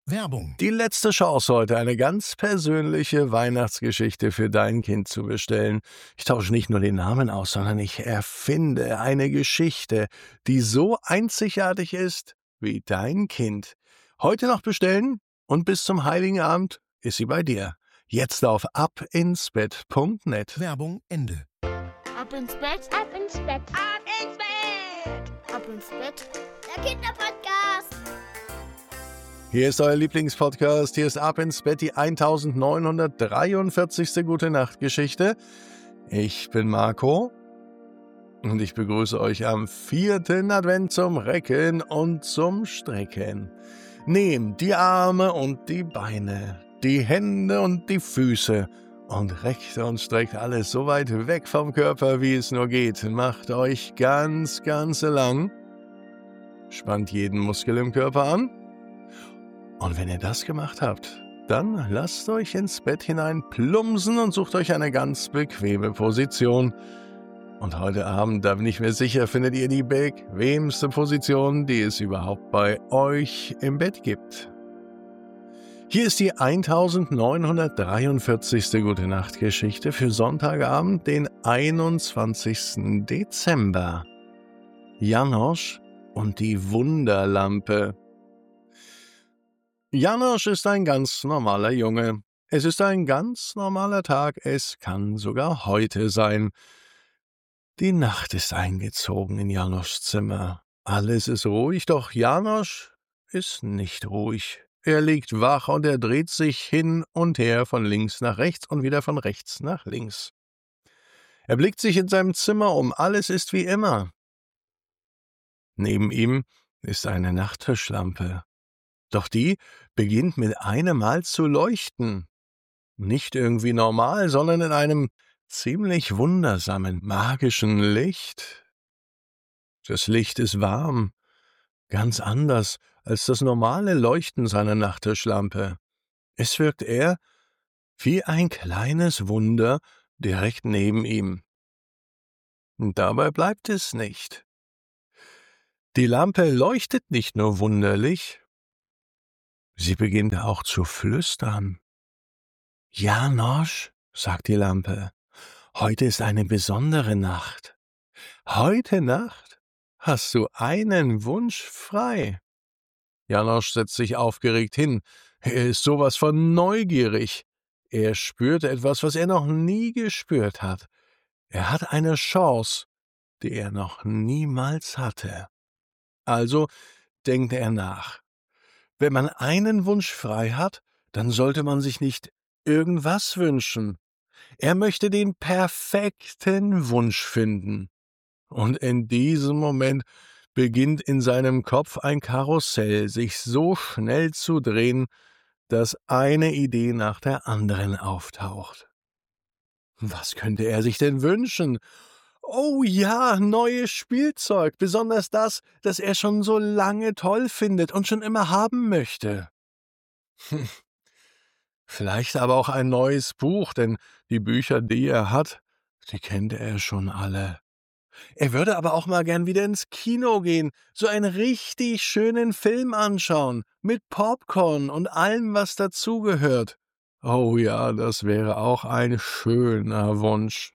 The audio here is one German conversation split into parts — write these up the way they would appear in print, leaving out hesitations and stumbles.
Werbung. Die letzte Chance heute, eine ganz persönliche Weihnachtsgeschichte für dein Kind zu bestellen. Ich tausche nicht nur den Namen aus, sondern ich erfinde eine Geschichte, die so einzigartig ist wie dein Kind. Heute noch bestellen und bis zum Heiligen Abend ist sie bei dir. Jetzt auf abinsbett.net. Werbung Ende. Ab ins Bett, Ab ins Bett, Ab ins Bett! ab ins Bett. Der Kinderpodcast. Hier ist euer Lieblingspodcast. Hier ist Ab ins Bett, die 1943. Gute-Nacht-Geschichte. Ich bin Marco und ich begrüße euch am 4. Advent zum Recken und zum Strecken. Nehmt die Arme und die Beine, die Hände und die Füße und reckt und streckt alles so weit weg vom Körper, wie es nur geht. Macht euch ganz, ganz lang. Spannt jeden Muskel im Körper an. Und wenn ihr das gemacht habt, dann lasst euch ins Bett hinein plumpsen und sucht euch eine ganz bequeme Position. Und heute Abend, da bin ich mir sicher, findet ihr die bequemste Position, die es überhaupt bei euch im Bett gibt. Hier ist die 1943. Gute-Nacht-Geschichte für Sonntagabend, den 21. Dezember. Janosch und die Wunderlampe. Janosch ist ein ganz normaler Junge. Es ist ein ganz normaler Tag, es kann sogar heute sein. Die Nacht ist eingezogen in Janoschs Zimmer. Alles ist ruhig, doch Janosch ist nicht ruhig. Er liegt wach und er dreht sich hin und her von links nach rechts und wieder von rechts nach links. Er blickt sich in seinem Zimmer um, alles ist wie immer. Neben ihm ist eine Nachttischlampe. Doch die beginnt mit einem Mal zu leuchten. Nicht irgendwie normal, sondern in einem ziemlich wundersamen, magischen Licht. Das Licht ist warm, ganz anders als das normale Leuchten seiner Nachttischlampe. Es wirkt eher wie ein kleines Wunder direkt neben ihm. Und dabei bleibt es nicht. Die Lampe leuchtet nicht nur wunderlich, sie beginnt auch zu flüstern. »Janosch«, sagt die Lampe, »heute ist eine besondere Nacht. Heute Nacht hast du einen Wunsch frei.« Janosch setzt sich aufgeregt hin. Er ist sowas von neugierig. Er spürt etwas, was er noch nie gespürt hat. Er hat eine Chance, die er noch niemals hatte. Also denkt er nach. Wenn man einen Wunsch frei hat, dann sollte man sich nicht irgendwas wünschen. Er möchte den perfekten Wunsch finden. Und in diesem Moment beginnt in seinem Kopf ein Karussell sich so schnell zu drehen, dass eine Idee nach der anderen auftaucht. Was könnte er sich denn wünschen? Oh ja, neues Spielzeug, besonders das er schon so lange toll findet und schon immer haben möchte. Vielleicht aber auch ein neues Buch, denn die Bücher, die er hat, die kennt er schon alle. Er würde aber auch mal gern wieder ins Kino gehen, so einen richtig schönen Film anschauen, mit Popcorn und allem, was dazugehört. Oh ja, das wäre auch ein schöner Wunsch.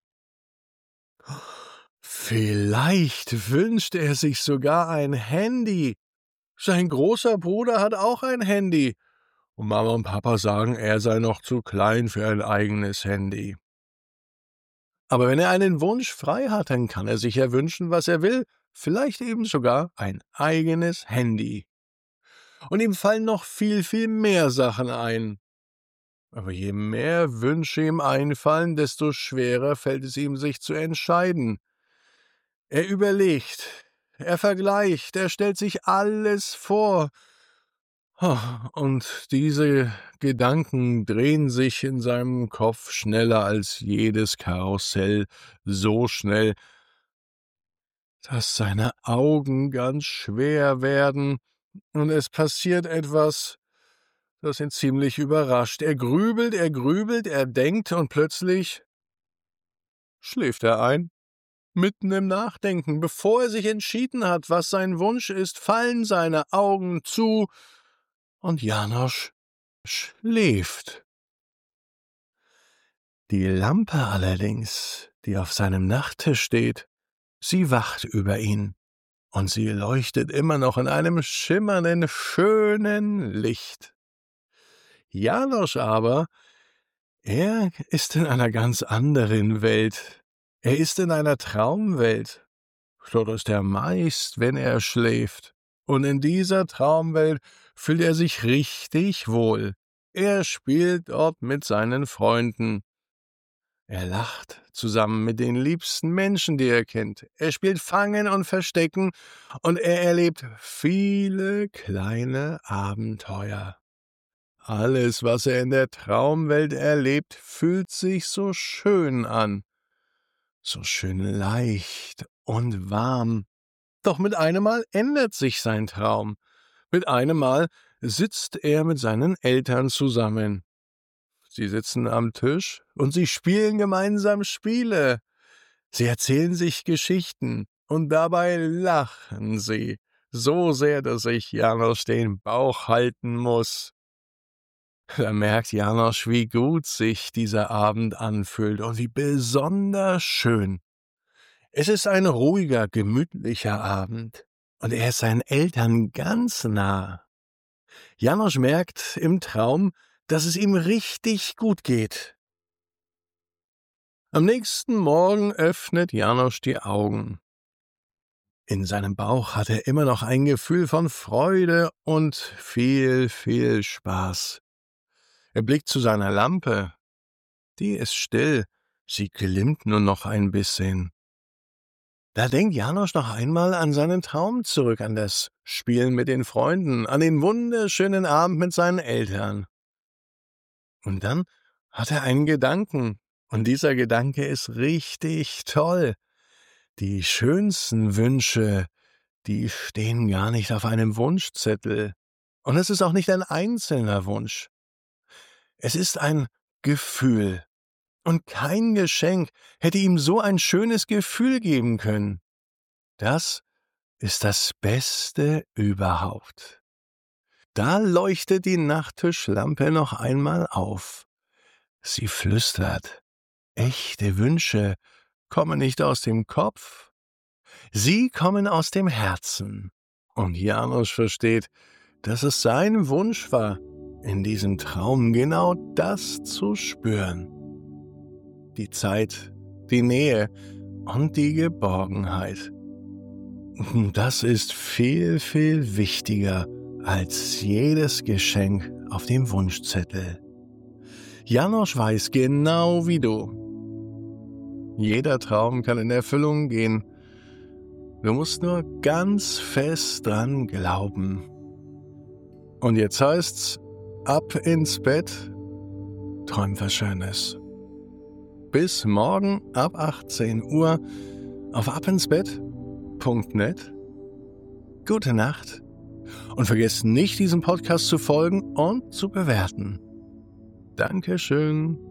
Vielleicht wünscht er sich sogar ein Handy. Sein großer Bruder hat auch ein Handy. Und Mama und Papa sagen, er sei noch zu klein für ein eigenes Handy. Aber wenn er einen Wunsch frei hat, dann kann er sich ja wünschen, was er will. Vielleicht eben sogar ein eigenes Handy. Und ihm fallen noch viel, viel mehr Sachen ein. Aber je mehr Wünsche ihm einfallen, desto schwerer fällt es ihm, sich zu entscheiden. Er überlegt, er vergleicht, er stellt sich alles vor. Und diese Gedanken drehen sich in seinem Kopf schneller als jedes Karussell, so schnell, dass seine Augen ganz schwer werden, und es passiert etwas, das ihn ziemlich überrascht. Er grübelt, er denkt, und plötzlich schläft er ein. Mitten im Nachdenken, bevor er sich entschieden hat, was sein Wunsch ist, fallen seine Augen zu, und Janosch schläft. Die Lampe allerdings, die auf seinem Nachttisch steht, sie wacht über ihn, und sie leuchtet immer noch in einem schimmernden, schönen Licht. Janosch aber, er ist in einer ganz anderen Welt. Er ist in einer Traumwelt. Dort ist er meist, wenn er schläft. Und in dieser Traumwelt fühlt er sich richtig wohl. Er spielt dort mit seinen Freunden. Er lacht zusammen mit den liebsten Menschen, die er kennt. Er spielt Fangen und Verstecken und er erlebt viele kleine Abenteuer. Alles, was er in der Traumwelt erlebt, fühlt sich so schön an, so schön leicht und warm. Doch mit einem Mal ändert sich sein Traum. Mit einem Mal sitzt er mit seinen Eltern zusammen. Sie sitzen am Tisch und sie spielen gemeinsam Spiele. Sie erzählen sich Geschichten und dabei lachen sie, so sehr, dass sich Janosch den Bauch halten muss. Da merkt Janosch, wie gut sich dieser Abend anfühlt und wie besonders schön. Es ist ein ruhiger, gemütlicher Abend und er ist seinen Eltern ganz nah. Janosch merkt im Traum, dass es ihm richtig gut geht. Am nächsten Morgen öffnet Janosch die Augen. In seinem Bauch hat er immer noch ein Gefühl von Freude und viel, viel Spaß. Er blickt zu seiner Lampe. Die ist still, sie glimmt nur noch ein bisschen. Da denkt Janosch noch einmal an seinen Traum zurück, an das Spielen mit den Freunden, an den wunderschönen Abend mit seinen Eltern. Und dann hat er einen Gedanken, und dieser Gedanke ist richtig toll. Die schönsten Wünsche, die stehen gar nicht auf einem Wunschzettel. Und es ist auch nicht ein einzelner Wunsch. Es ist ein Gefühl. Und kein Geschenk hätte ihm so ein schönes Gefühl geben können. Das ist das Beste überhaupt. Da leuchtet die Nachttischlampe noch einmal auf. Sie flüstert, echte Wünsche kommen nicht aus dem Kopf, sie kommen aus dem Herzen. Und Janosch versteht, dass es sein Wunsch war, in diesem Traum genau das zu spüren. Die Zeit, die Nähe und die Geborgenheit. Das ist viel, viel wichtiger als jedes Geschenk auf dem Wunschzettel. Janosch weiß genau wie du. Jeder Traum kann in Erfüllung gehen. Du musst nur ganz fest dran glauben. Und jetzt heißt's, ab ins Bett, träum was Schönes. Bis morgen ab 18 Uhr auf abinsbett.net. Gute Nacht. Und vergesst nicht, diesem Podcast zu folgen und zu bewerten. Dankeschön.